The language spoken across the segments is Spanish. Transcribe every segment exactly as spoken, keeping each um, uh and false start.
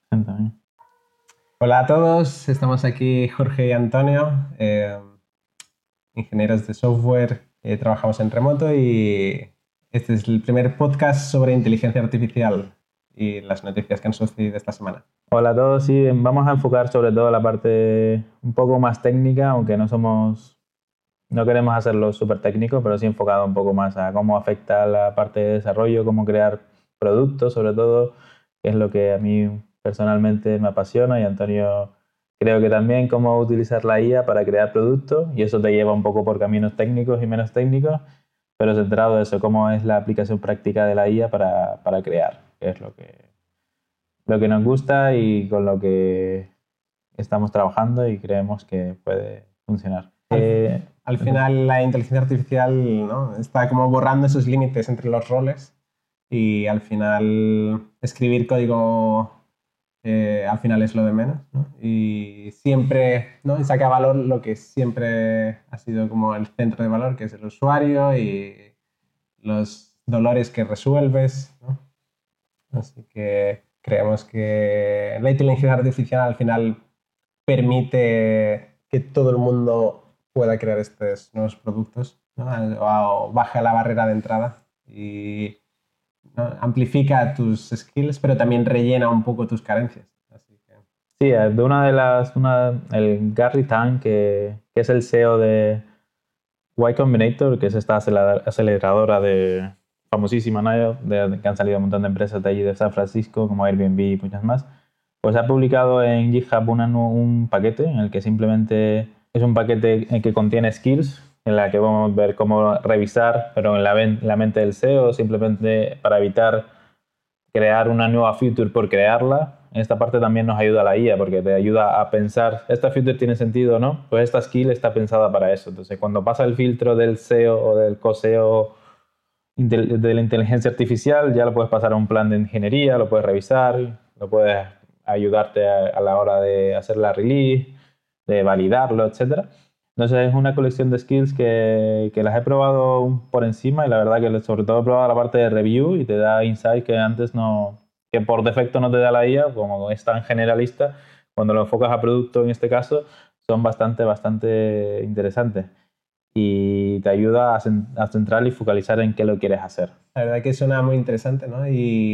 También. Hola a todos, estamos aquí Jorge y Antonio, eh, ingenieros de software, eh, trabajamos en remoto y este es el primer podcast sobre inteligencia artificial y las noticias que han sucedido esta semana. Hola a todos, sí, vamos a enfocar sobre todo la parte un poco más técnica, aunque no somos, no queremos hacerlo súper técnico, pero sí enfocado un poco más a cómo afecta la parte de desarrollo, cómo crear productos, sobre todo, que es lo que a mí personalmente me apasiona y Antonio creo que también cómo utilizar la I A para crear productos y eso te lleva un poco por caminos técnicos y menos técnicos, pero centrado en eso, cómo es la aplicación práctica de la I A para, para crear, que es lo que, lo que nos gusta y con lo que estamos trabajando y creemos que puede funcionar. Al, Eh, al final la inteligencia artificial, ¿no?, está como borrando esos límites entre los roles y al final escribir código eh, al final es lo de menos, ¿no? Y siempre, ¿no?, y saca valor lo que siempre ha sido como el centro de valor, que es el usuario y los dolores que resuelves, ¿no? Así que creemos que la inteligencia artificial al final permite que todo el mundo pueda crear estos nuevos productos, ¿no? O baja la barrera de entrada y, ¿no?, amplifica tus skills, pero también rellena un poco tus carencias. Así que... Sí, de una de las, una, el Gary Tang, que, que es el C E O de Y Combinator, que es esta aceleradora de famosísima, ¿no?, de, que han salido un montón de empresas de allí de San Francisco, como Airbnb y muchas más, pues ha publicado en GitHub una, un paquete en el que simplemente es un paquete en que contiene skills, en la que vamos a ver cómo revisar, pero en la, la mente del C E O, simplemente para evitar crear una nueva feature por crearla. En esta parte también nos ayuda la I A, porque te ayuda a pensar, ¿esta feature tiene sentido o no? Pues esta skill está pensada para eso. Entonces, cuando pasa el filtro del C E O o del co-C E O de la inteligencia artificial, ya lo puedes pasar a un plan de ingeniería, lo puedes revisar, lo puedes ayudarte a, a la hora de hacer la release, de validarlo, etcétera. Entonces es una colección de skills que, que las he probado por encima y la verdad que sobre todo he probado la parte de review y te da insights que antes no, que por defecto no te da la I A, como es tan generalista, cuando lo enfocas a producto en este caso, son bastante, bastante interesantes y te ayuda a, a centrar y focalizar en qué lo quieres hacer. La verdad que suena muy interesante, ¿no?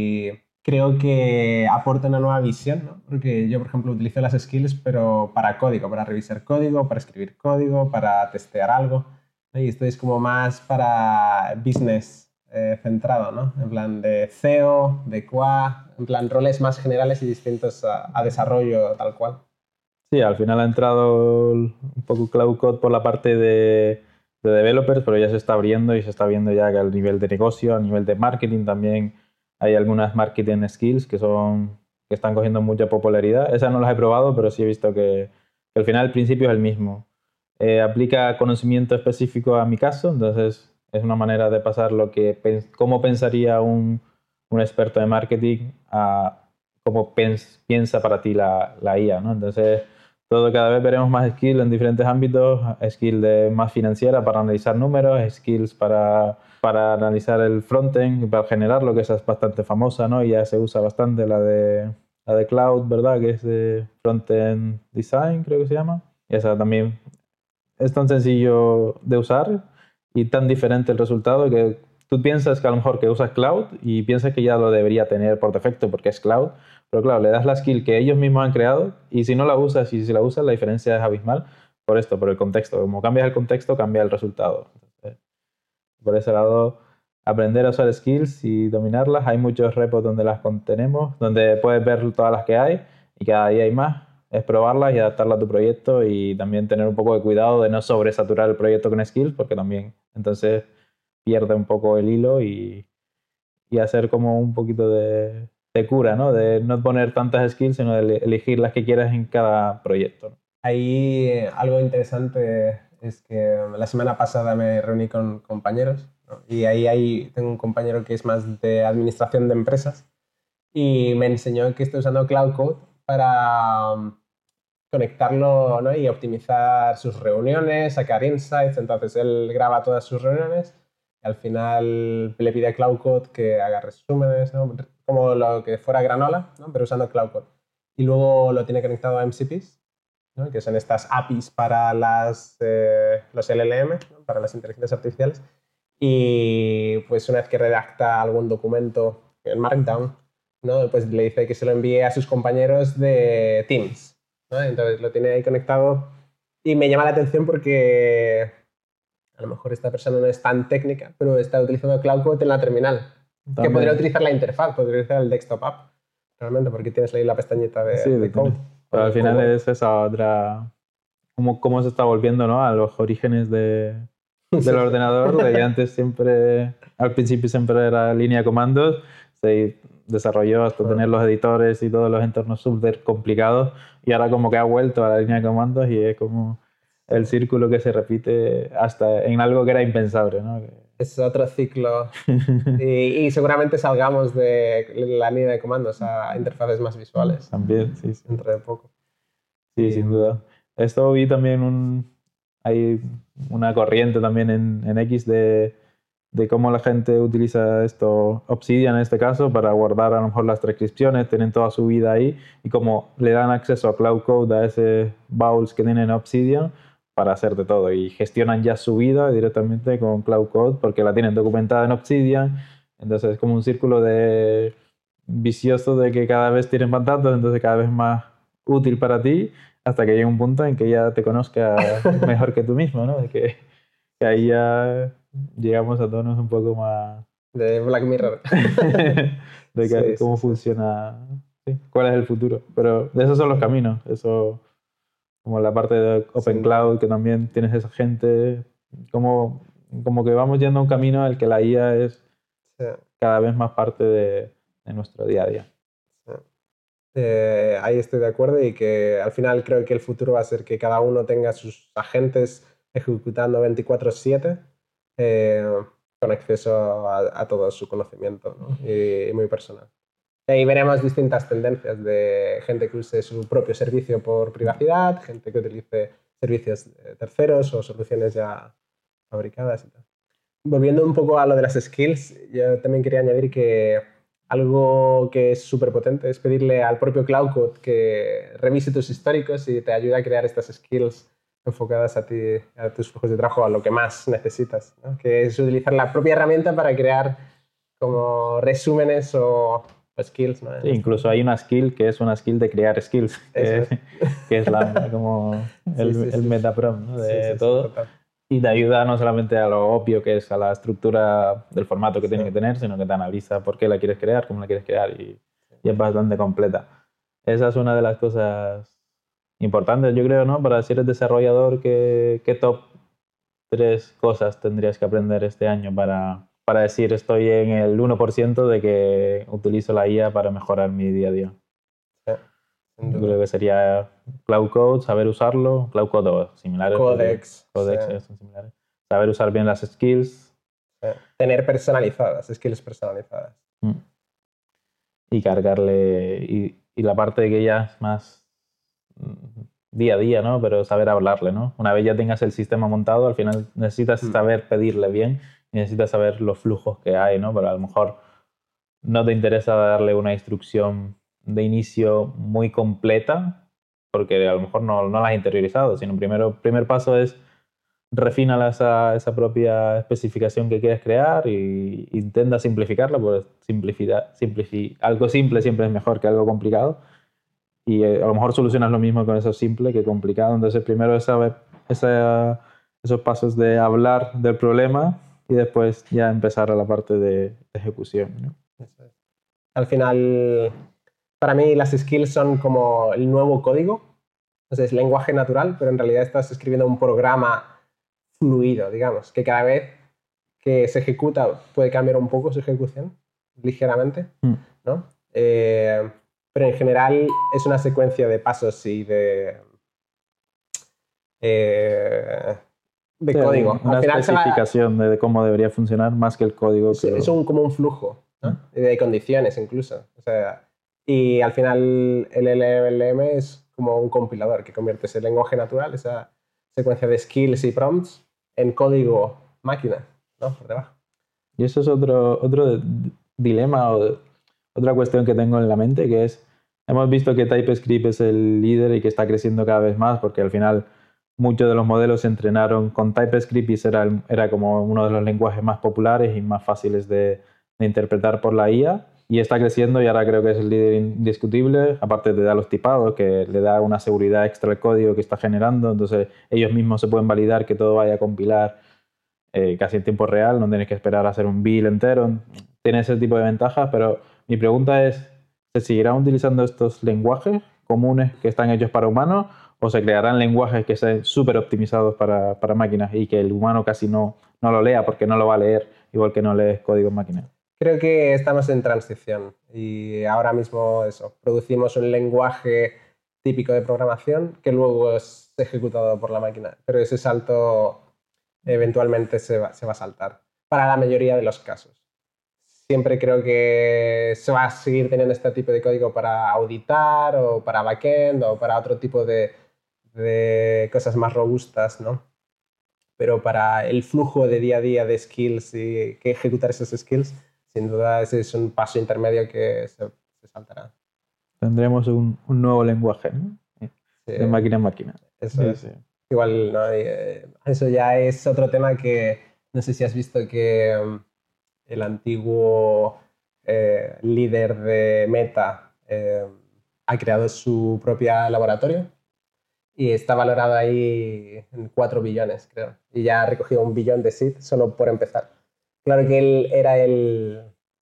Y creo que aporta una nueva visión, ¿no? Porque yo, por ejemplo, utilizo las skills, pero para código, para revisar código, para escribir código, para testear algo, ¿no? Y esto es como más para business eh, centrado, ¿no? En plan de C E O, de Q A, en plan roles más generales y distintos a, a desarrollo tal cual. Sí, al final ha entrado un poco Cloud Code por la parte de, de developers, pero ya se está abriendo y se está viendo ya que al nivel de negocio, a nivel de marketing también hay algunas marketing skills que son que están cogiendo mucha popularidad. Esas no las he probado, pero sí he visto que, que al final el principio es el mismo. Eh, aplica conocimiento específico a mi caso, entonces es una manera de pasar lo que cómo pensaría un, un experto de marketing a cómo pens, piensa para ti la, la I A, ¿no? Entonces todo, cada vez veremos más skills en diferentes ámbitos, skills de más financiera para analizar números, skills para, para analizar el frontend y para generarlo, que esa es bastante famosa, ¿no? Y ya se usa bastante la de, la de cloud, ¿verdad? Que es de frontend design, creo que se llama. Y esa también es tan sencillo de usar y tan diferente el resultado que tú piensas que a lo mejor que usas cloud y piensas que ya lo debería tener por defecto porque es cloud, pero claro, le das la skill que ellos mismos han creado y si no la usas y si la usas la diferencia es abismal por esto, por el contexto. Como cambias el contexto, cambia el resultado. Entonces, por ese lado, aprender a usar skills y dominarlas. Hay muchos repos donde las contenemos, donde puedes ver todas las que hay y cada día hay más. Es probarlas y adaptarlas a tu proyecto y también tener un poco de cuidado de no sobresaturar el proyecto con skills porque también entonces pierde un poco el hilo y, y hacer como un poquito de, de cura, ¿no? De no poner tantas skills, sino de elegir las que quieras en cada proyecto, ¿no? Ahí eh, algo interesante es que la semana pasada me reuní con compañeros, ¿no? Y ahí, ahí tengo un compañero que es más de administración de empresas y me enseñó que estoy usando Cloud Code para um, conectarlo, ¿no?, y optimizar sus reuniones, sacar insights. Entonces él graba todas sus reuniones y al final le pide a Cloud Code que haga resúmenes, ¿no?, como lo que fuera Granola, ¿no?, pero usando Cloud Code. y luego lo tiene conectado a M C Ps, ¿no? Que son estas A P Is para las, eh, los L L M, ¿no? Para las inteligencias artificiales. Y pues una vez que redacta algún documento en Markdown, ¿no? Pues le dice que se lo envíe a sus compañeros de Teams, ¿no? Entonces lo tiene ahí conectado y me llama la atención porque a lo mejor esta persona no es tan técnica, pero está utilizando Cloud Code en la terminal. También. Que podría utilizar la interfaz, podría utilizar el desktop app, realmente, porque tienes ahí la pestañita de, sí, de code. Pero al final code. Es esa otra... Cómo, cómo se está volviendo, ¿no? A los orígenes de, del sí. ordenador, de que antes siempre, al principio siempre era línea de comandos, se desarrolló hasta ah. tener los editores y todos los entornos súper complicados, y ahora como que ha vuelto a la línea de comandos y es como el círculo que se repite hasta en algo que era impensable, ¿no? Es otro ciclo. y, y seguramente salgamos de la línea de comandos a interfaces más visuales. También, sí. sí. Dentro de poco. Sí, y, sin duda. Esto vi también un... Hay una corriente también en, en X de, de cómo la gente utiliza esto, Obsidian en este caso, para guardar a lo mejor las transcripciones, tienen toda su vida ahí, y como le dan acceso a Cloud Code, a ese bowls que tienen Obsidian, para hacer de todo, y gestionan ya su vida directamente con Cloud Code porque la tienen documentada en Obsidian. Entonces es como un círculo de vicioso de que cada vez tienen más datos, entonces cada vez más útil para ti, hasta que llega un punto en que ya te conozca mejor que tú mismo, ¿no? De que, que ahí ya llegamos a tonos un poco más... De Black Mirror. de que, sí, cómo sí, funciona, sí. cuál es el futuro. Pero de esos son los caminos, eso... Como la parte de Open sí. Cloud, que también tienes esa gente, como, como que vamos yendo a un camino en el que la I A es sí. cada vez más parte de, de nuestro día a día. Sí. Eh, ahí estoy de acuerdo, y que al final creo que el futuro va a ser que cada uno tenga sus agentes ejecutando veinticuatro siete eh, con acceso a, a todo su conocimiento, ¿no? y, y muy personal. Y veremos distintas tendencias de gente que use su propio servicio por privacidad, gente que utilice servicios terceros o soluciones ya fabricadas y tal. Volviendo un poco a lo de las skills, yo también quería añadir que algo que es súper potente es pedirle al propio Cloud Code que revise tus históricos y te ayude a crear estas skills enfocadas a ti, a tus flujos de trabajo, a lo que más necesitas, ¿no? Que es utilizar la propia herramienta para crear como resúmenes o skills, ¿no? Sí, incluso hay una skill que es una skill de crear skills, que es, que es la, como el, sí, sí, el sí. metaprompt, ¿no? de sí, sí, todo. Sí, y te ayuda no solamente a lo obvio que es a la estructura del formato que sí. tiene que tener, sino que te analiza por qué la quieres crear, cómo la quieres crear, y, y es bastante completa. Esa es una de las cosas importantes, yo creo, ¿no? Para si eres desarrollador, ¿qué, qué top tres cosas tendrías que aprender este año para... para decir estoy en el uno por ciento de que utilizo la I A para mejorar mi día a día? Sí, yo creo que sería Cloud Code, saber usarlo, Cloud Code o similares. Codex. Codex, sí. son similares. Saber usar bien las skills. Sí. Tener personalizadas, skills personalizadas. Mm. Y cargarle, y, y la parte de que ya es más día a día, ¿no? Pero saber hablarle, ¿no? Una vez ya tengas el sistema montado, al final necesitas mm. saber pedirle bien. Necesitas saber los flujos que hay, ¿no? Pero a lo mejor no te interesa darle una instrucción de inicio muy completa porque a lo mejor no, no la has interiorizado, sino primero, primer paso es refínala esa, esa propia especificación que quieres crear y intenta simplificarla, pues simplificar, simplificar, algo simple siempre es mejor que algo complicado, y eh, a lo mejor solucionas lo mismo con eso simple que complicado. Entonces primero es saber esa, esos pasos de hablar del problema y después ya empezar a la parte de, de ejecución, ¿no? Eso es. Al final, para mí las skills son como el nuevo código. Entonces, es lenguaje natural, pero en realidad estás escribiendo un programa fluido, digamos, que cada vez que se ejecuta puede cambiar un poco su ejecución, ligeramente, mm. ¿no? Eh, pero en general es una secuencia de pasos y de... Eh, de sí, código. Una Al final especificación va... de cómo debería funcionar más que el código. Es, es un, como un flujo, ¿no? Mm. De condiciones incluso. O sea, y al final el L L M es como un compilador que convierte ese lenguaje natural, esa secuencia de skills y prompts, en código máquina, ¿no? Por debajo. Y eso es otro, otro dilema o otra cuestión que tengo en la mente, que es hemos visto que TypeScript es el líder y que está creciendo cada vez más porque al final muchos de los modelos se entrenaron con TypeScript y era, era como uno de los lenguajes más populares y más fáciles de, de interpretar por la I A. Y está creciendo y ahora creo que es el líder indiscutible, aparte de dar los tipados, que le da una seguridad extra al código que está generando, entonces ellos mismos se pueden validar que todo vaya a compilar eh, casi en tiempo real, no tienes que esperar a hacer un build entero, tiene ese tipo de ventajas, pero mi pregunta es, ¿se seguirán utilizando estos lenguajes comunes que están hechos para humanos o se crearán lenguajes que sean súper optimizados para, para máquinas y que el humano casi no, no lo lea porque no lo va a leer, igual que no lees código en máquina? Creo que estamos en transición y ahora mismo eso, producimos un lenguaje típico de programación que luego es ejecutado por la máquina, pero ese salto eventualmente se va, se va a saltar para la mayoría de los casos. Siempre creo que se va a seguir teniendo este tipo de código para auditar o para backend o para otro tipo de, de cosas más robustas, ¿no? Pero para el flujo de día a día de skills y que ejecutar esos skills, sin duda ese es un paso intermedio que se, se saltará. Tendremos un, un nuevo lenguaje, ¿no? Sí, de máquina a máquina. Eso sí, es. Sí. Igual, ¿no? Y, eh, eso ya es otro tema que no sé si has visto que um, el antiguo eh, líder de Meta eh, ha creado su propio laboratorio y está valorado ahí en cuatro billones, creo. Y ya ha recogido un billón de seed solo por empezar. Claro que él era el,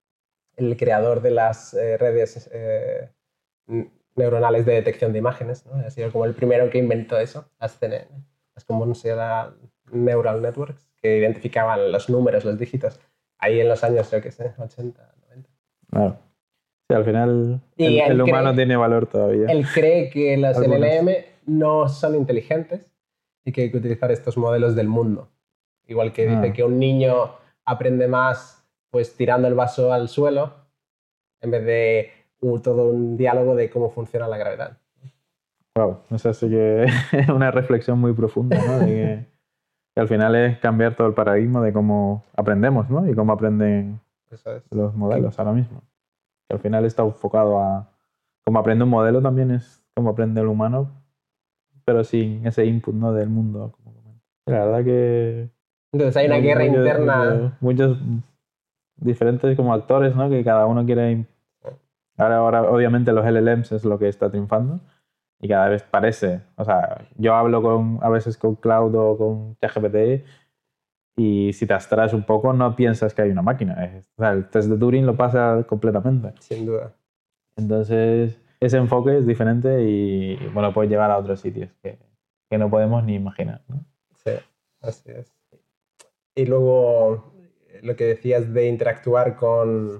el creador de las eh, redes eh, neuronales de detección de imágenes, ¿no? Ha sido como el primero que inventó eso, las C N N, las como se llama Neural Networks, que identificaban los números, los dígitos, ahí en los años, yo qué sé, ochenta, noventa. Claro. Sí, al final Y el, el humano cree, tiene valor todavía. Él cree que los Algunos. L L M no son inteligentes y que hay que utilizar estos modelos del mundo. Igual que dice Ah. que un niño aprende más pues tirando el vaso al suelo en vez de un, todo un diálogo de cómo funciona la gravedad. Wow, eso sí que es una reflexión muy profunda, ¿no? De que, que al final es cambiar todo el paradigma de cómo aprendemos, ¿no? Y cómo aprenden Eso es. los modelos ahora mismo. Que al final está enfocado a cómo aprende un modelo también es cómo aprende el humano, pero sin ese input, ¿no? Del mundo. La verdad que Entonces hay una muchos, guerra muchos, interna. muchos, muchos diferentes como actores, ¿no? Que cada uno quiere. Ahora, ahora obviamente los L L Ms es lo que está triunfando y cada vez parece, o sea, yo hablo con a veces con Cloud o con ChatGPT y si te abstraes un poco no piensas que hay una máquina. Es, o sea, el test de Turing lo pasa completamente. Sin duda. Entonces ese enfoque es diferente y bueno, puedes llevar a otros sitios que, que no podemos ni imaginar, ¿no? Sí, así es. Y luego lo que decías de interactuar con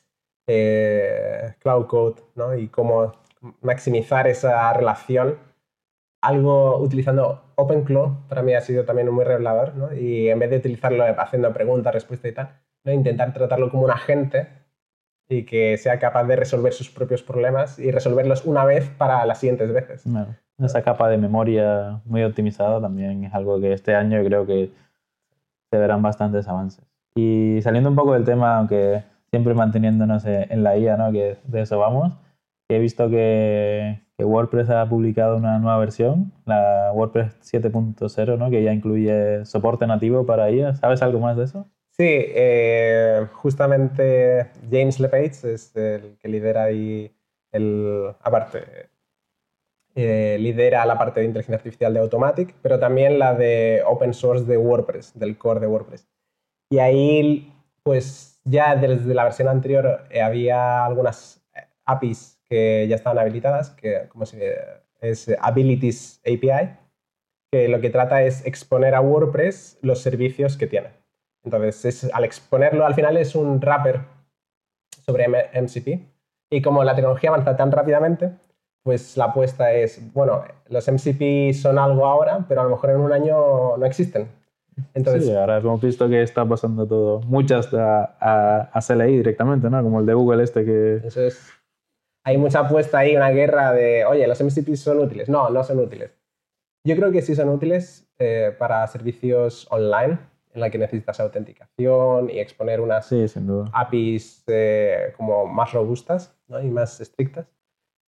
eh, Cloud Code, ¿no? Y cómo maximizar esa relación. Algo utilizando OpenClaw para mí ha sido también muy revelador, ¿no? Y en vez de utilizarlo haciendo preguntas, respuestas y tal, ¿no? Intentar tratarlo como un agente y que sea capaz de resolver sus propios problemas y resolverlos una vez para las siguientes veces. Bueno, esa capa de memoria muy optimizada también es algo que este año creo que se verán bastantes avances. Y saliendo un poco del tema, aunque siempre manteniéndonos en la I A, ¿no? Que de eso vamos, he visto que, que WordPress ha publicado una nueva versión, la WordPress siete punto cero, ¿no? Que ya incluye soporte nativo para I A. ¿Sabes algo más de eso? Sí, eh, justamente James LePage es el que lidera ahí el, aparte, eh, lidera la parte de inteligencia artificial de Automatic, pero también la de open source de WordPress, del core de WordPress. Y ahí, pues ya desde la versión anterior eh, había algunas A P Is que ya estaban habilitadas, que como se es Abilities A P I, que lo que trata es exponer a WordPress los servicios que tiene. Entonces, es, al exponerlo, al final es un wrapper sobre M C P. Y como la tecnología avanza tan rápidamente, pues la apuesta es, bueno, los M C P son algo ahora, pero a lo mejor en un año no existen. Entonces, sí, ahora hemos visto que está pasando todo, muchas a, a, a C L I directamente, ¿no? Como el de Google este que... Eso es, hay mucha apuesta ahí, una guerra de, oye, los M C P son útiles. No, no son útiles. Yo creo que sí son útiles eh, para servicios online, en la que necesitas autenticación y exponer unas sí, sin duda. A P Is eh, como más robustas, ¿no? Y más estrictas.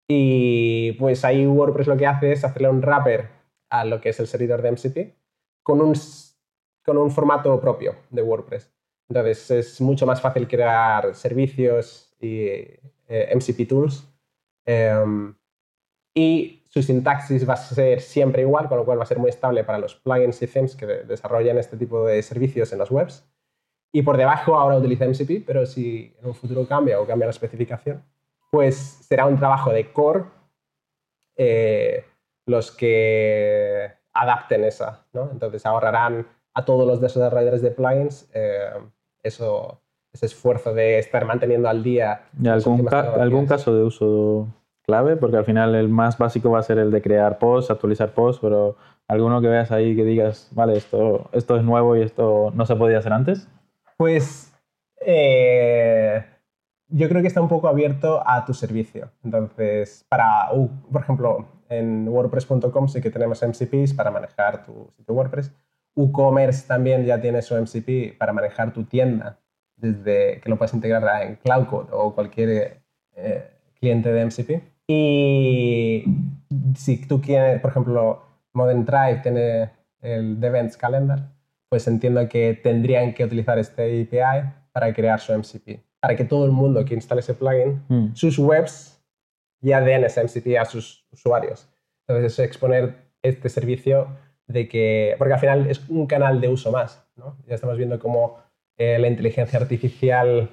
Y pues ahí WordPress lo que hace es hacerle un wrapper a lo que es el servidor de M C P con un, con un formato propio de WordPress. Entonces es mucho más fácil crear servicios y eh, M C P tools. Um, y su sintaxis va a ser siempre igual, con lo cual va a ser muy estable para los plugins y themes que de desarrollan este tipo de servicios en las webs. Y por debajo ahora utiliza M C P, pero si en un futuro cambia o cambia la especificación, pues será un trabajo de core eh, los que adapten esa, ¿no? Entonces ahorrarán a todos los desarrolladores de plugins eh, eso, ese esfuerzo de estar manteniendo al día. ¿Y algún, ca algún caso de uso clave? Porque al final el más básico va a ser el de crear posts, actualizar posts, pero alguno que veas ahí que digas, vale, esto, esto es nuevo y esto no se podía hacer antes. Pues eh, yo creo que está un poco abierto a tu servicio. Entonces, para, uh, por ejemplo, en WordPress punto com sí que tenemos M C Ps para manejar tu sitio WordPress. WooCommerce también ya tiene su M C P para manejar tu tienda, desde que lo puedes integrar en CloudCode o cualquier eh, cliente de M C P. Y si tú quieres, por ejemplo, Modern Drive tiene el Events Calendar, pues entiendo que tendrían que utilizar este A P I para crear su M C P. Para que todo el mundo que instale ese plugin, mm. sus webs ya den ese M C P a sus usuarios. Entonces, es exponer este servicio de que... Porque al final es un canal de uso más, ¿no? Ya estamos viendo cómo eh, la inteligencia artificial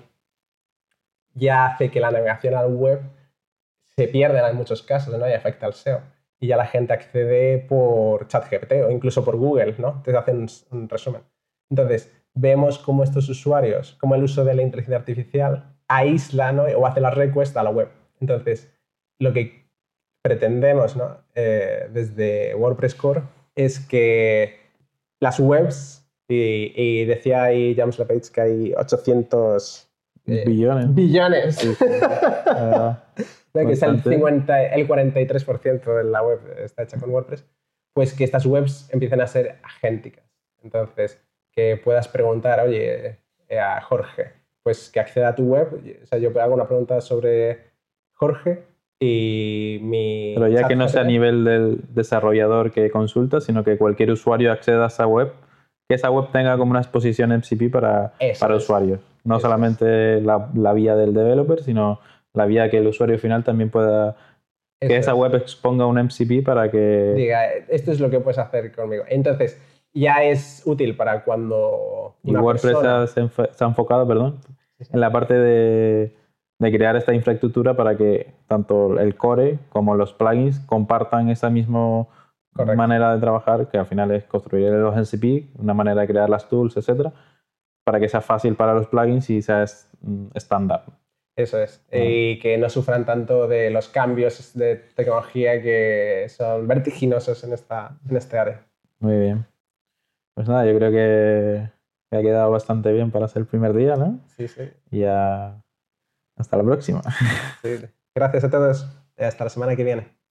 ya hace que la navegación al web se pierda en muchos casos, ¿no? Y afecta al S E O. Y ya la gente accede por ChatGPT o incluso por Google, ¿no? Te hacen un, un resumen. Entonces, vemos cómo estos usuarios, cómo el uso de la inteligencia artificial aísla, ¿no? O hace la request a la web. Entonces, lo que pretendemos, ¿no? eh, desde WordPress Core es que las webs, y, y decía ahí James LePage que hay ochocientos eh, billones. Billones. Sí, sí. uh, que es el, cincuenta, el cuarenta y tres por ciento de la web está hecha con WordPress, pues que estas webs empiecen a ser agénticas. Entonces, que puedas preguntar, oye, eh, a Jorge, pues que acceda a tu web. O sea, yo hago una pregunta sobre Jorge y mi... Pero ya que no sea a nivel del desarrollador que consulta, sino que cualquier usuario acceda a esa web, que esa web tenga como una exposición M C P para, para usuarios. No Eso solamente es. la, la vía del developer, sino la vía que el usuario final también pueda... Eso que esa es. web exponga un M C P para que... Diga, esto es lo que puedes hacer conmigo. Entonces, ya es útil para cuando... Y WordPress persona... se, se ha enfocado, perdón, sí, sí. en la parte de, de crear esta infraestructura para que tanto el core como los plugins compartan esa misma Correcto. manera de trabajar, que al final es construir los M C P, una manera de crear las tools, etcétera, para que sea fácil para los plugins y sea estándar. Eso es. Ah. Y que no sufran tanto de los cambios de tecnología que son vertiginosos en, esta, en este área. Muy bien. Pues nada, yo creo que me ha quedado bastante bien para ser el primer día, ¿no? Sí, sí. Y ya hasta la próxima. Sí. Gracias a todos. Hasta la semana que viene.